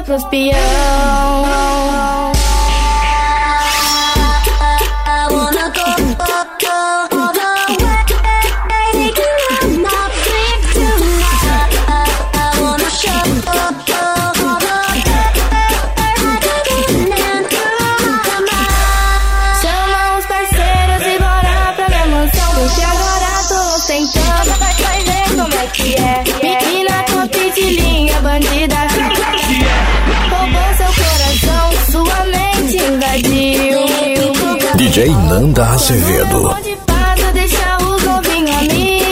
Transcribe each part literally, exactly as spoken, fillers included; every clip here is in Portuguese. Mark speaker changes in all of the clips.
Speaker 1: pros peão. Chama os parceiros e bora pra minha mansão, porque agora tô ostentando. Vai ver como é que é. Menina top de linha, bandida. Roubou seu coração, sua mente invadiu.
Speaker 2: D J Nanda Azevedo.
Speaker 1: Onde passa, deixa os novinhos a mim.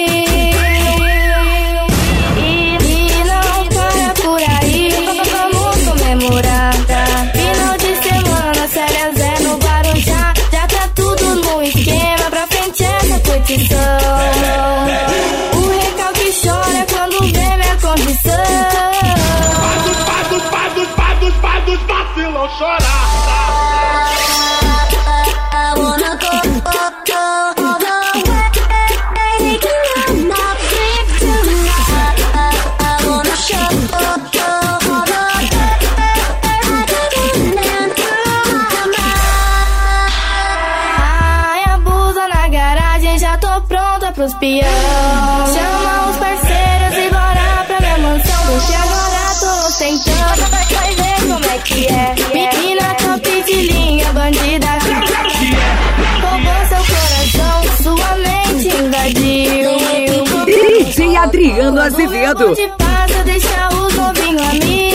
Speaker 1: E, e não para por aí, vamos comemorar. Final de semana na Série Zé no Guarujá. Já tá tudo no esquema, pra frente essa curtição. O recalque chora quando vê minha condição.
Speaker 3: Faz os, faz os, faz os, faz os vacilão chorar.
Speaker 1: Ai, abusa na garagem, já tô pronta pros peão. Chama os parceiros e bora pra minha mansão, porque agora tô ostentando. Vai ver como é que é. Menina top de linha, bandida. Roubou seu coração, sua mente invadiu.
Speaker 4: D J Adriano Azevedo.
Speaker 1: Onde passa, deixa os novinhos a mim.